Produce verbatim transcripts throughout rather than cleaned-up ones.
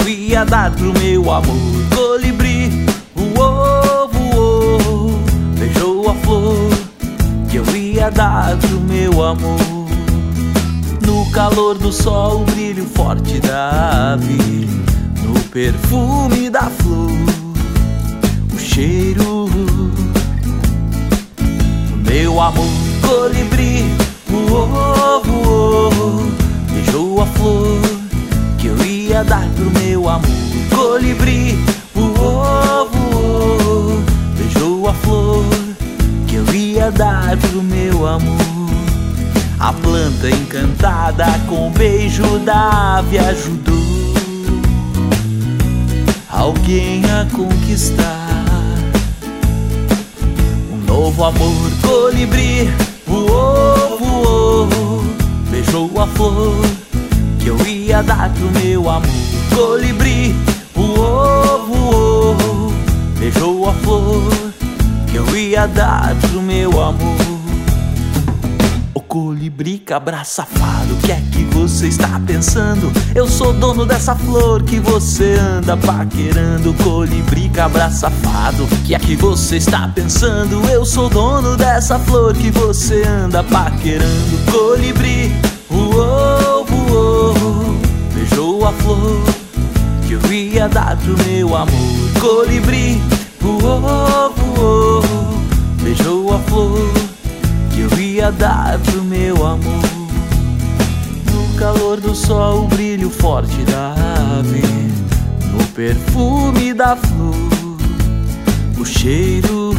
eu ia dar pro meu amor. Colibri, voou, voou, beijou a flor que eu ia dar pro meu amor. No calor do sol, o brilho forte da ave, no perfume da flor, o cheiro do meu amor. Colibri, voou, voou, beijou a flor que eu ia dar pro meu amor. Colibri, voou, voou, beijou a flor que eu ia dar pro meu amor. A planta encantada com o beijo da ave ajudou alguém a conquistar um novo amor. Colibri, voou, voou, beijou a flor que eu ia dar pro meu amor. Colibri, voou, voou, beijou a flor que eu ia dar pro meu amor. O colibri cabra safado, o que é que você está pensando? Eu sou dono dessa flor que você anda paquerando. Colibri cabra safado, o que é que você está pensando? Eu sou dono dessa flor que você anda paquerando. Colibri, voou, voou, beijou a flor que eu ia dar pro meu amor. Colibri, voou, voou, beijou a flor que eu ia dar pro meu amor. No calor do sol, o brilho forte da ave, no perfume da flor, o cheiro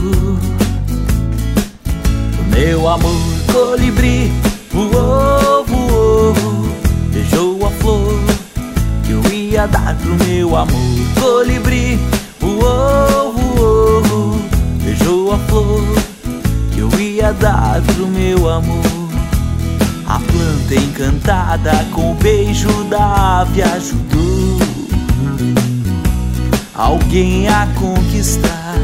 do meu amor. Colibri, voou, voou, beijou a flor que eu ia dar pro meu amor. Colibri, voou, voou, beijou a flor que eu ia dar pro meu amor. A planta encantada com o beijo da ave ajudou alguém a conquistar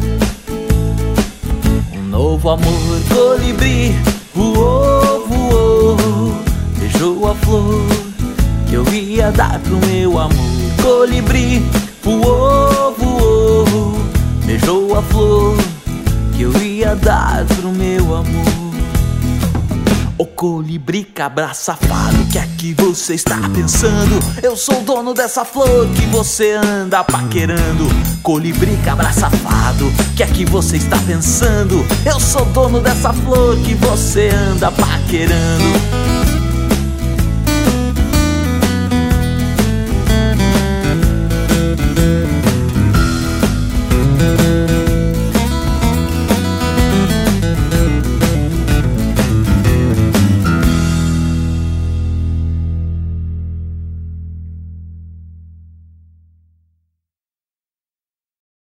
um novo amor. Colibri, voou, voou, beijou a flor que eu ia dar pro meu amor. Colibri, voou, voou, beijou a flor que eu ia dar pro meu amor. O colibri cabra safado, o que é que você está pensando? Eu sou dono dessa flor que você anda paquerando. Colibri cabra safado, o que é que você está pensando? Eu sou dono dessa flor que você anda paquerando.